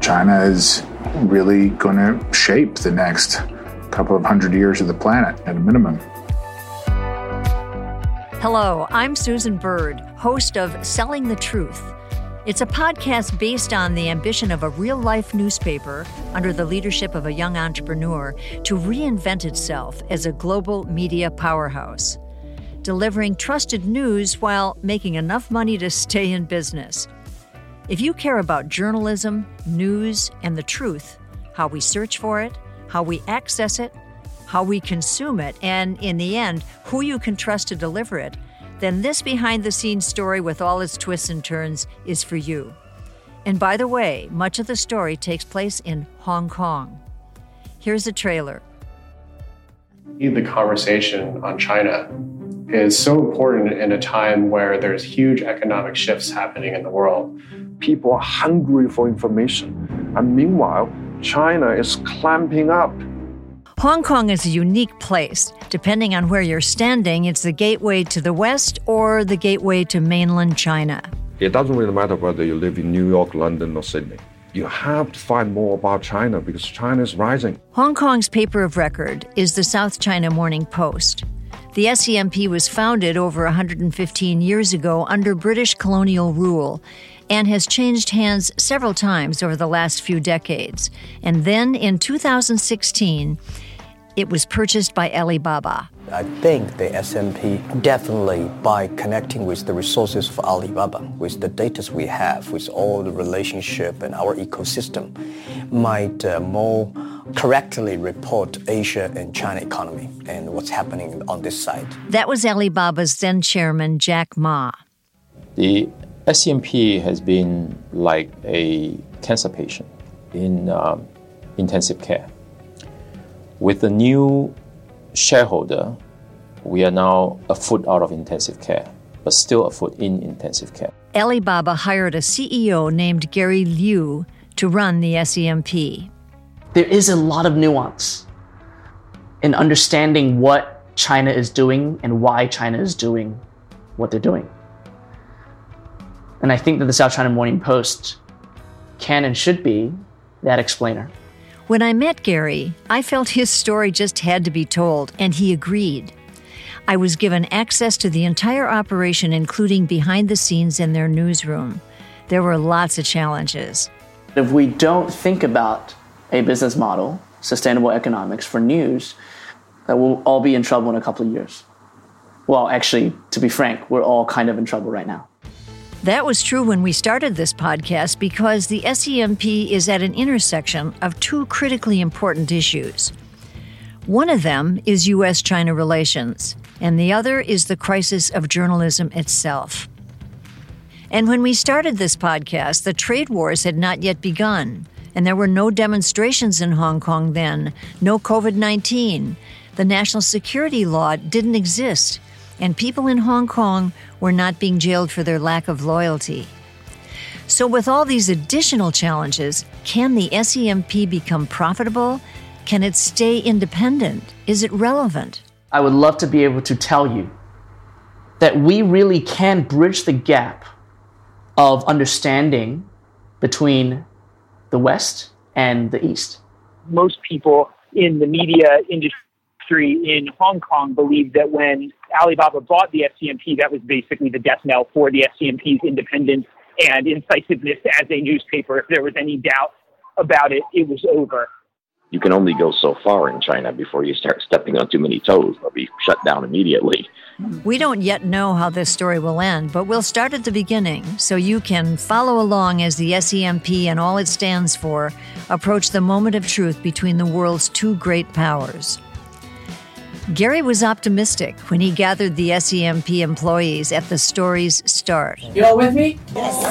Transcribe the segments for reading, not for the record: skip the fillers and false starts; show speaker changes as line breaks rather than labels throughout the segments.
China is really going to shape the next couple of hundred years of the planet at a minimum.
Hello, I'm Susan Bird, host of Selling the Truth. It's a podcast based on the ambition of a real-life newspaper under the leadership of a young entrepreneur to reinvent itself as a global media powerhouse, delivering trusted news while making enough money to stay in business. If you care about journalism, news, and the truth, how we search for it, how we access it, how we consume it, and in the end, who you can trust to deliver it, then this behind-the-scenes story with all its twists and turns is for you. And by the way, much of the story takes place in Hong Kong. Here's a trailer.
The conversation on China is so important in a time where there's huge economic shifts happening in the world.
People are hungry for information, and meanwhile, China is clamping up.
Hong Kong is a unique place. Depending on where you're standing, it's the gateway to the West or the gateway to mainland China.
It doesn't really matter whether you live in New York, London, or Sydney. You have to find more about China because China is rising.
Hong Kong's paper of record is the South China Morning Post. The SCMP was founded over 115 years ago under British colonial rule and has changed hands several times over the last few decades. And then in 2016, it was purchased by Alibaba.
I think the SCMP definitely, by connecting with the resources of Alibaba, with the data we have, with all the relationship and our ecosystem, might more correctly report Asia and China economy and what's happening on this side.
That was Alibaba's then chairman, Jack Ma.
The SCMP has been like a cancer patient in intensive care. With the new shareholder, we are now a foot out of intensive care, but still a foot in intensive care.
Alibaba hired a CEO named Gary Liu to run the SCMP.
There is a lot of nuance in understanding what China is doing and why China is doing what they're doing. And I think that the South China Morning Post can and should be that explainer.
When I met Gary, I felt his story just had to be told, and he agreed. I was given access to the entire operation, including behind the scenes in their newsroom. There were lots of challenges.
If we don't think about a business model, sustainable economics for news, that we'll all be in trouble in a couple of years. Well, actually, to be frank, we're all kind of in trouble right now.
That was true when we started this podcast because the SCMP is at an intersection of two critically important issues. One of them is U.S.-China relations, and the other is the crisis of journalism itself. And when we started this podcast, the trade wars had not yet begun, and there were no demonstrations in Hong Kong then, no COVID-19. The national security law didn't exist, and people in Hong Kong were not being jailed for their lack of loyalty. So with all these additional challenges, can the SCMP become profitable? Can it stay independent? Is it relevant?
I would love to be able to tell you that we really can bridge the gap of understanding between the West and the East.
Most people in the media industry in Hong Kong believed that when Alibaba bought the SCMP, that was basically the death knell for the SCMP's independence and incisiveness as a newspaper. If there was any doubt about it, it was over.
You can only go so far in China before you start stepping on too many toes. They'll be shut down immediately.
We don't yet know how this story will end, but we'll start at the beginning so you can follow along as the SCMP and all it stands for approach the moment of truth between the world's two great powers. Gary was optimistic when he gathered the SCMP employees at the story's start.
You all with me? Yes.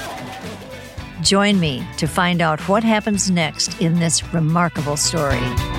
Join me to find out what happens next in this remarkable story.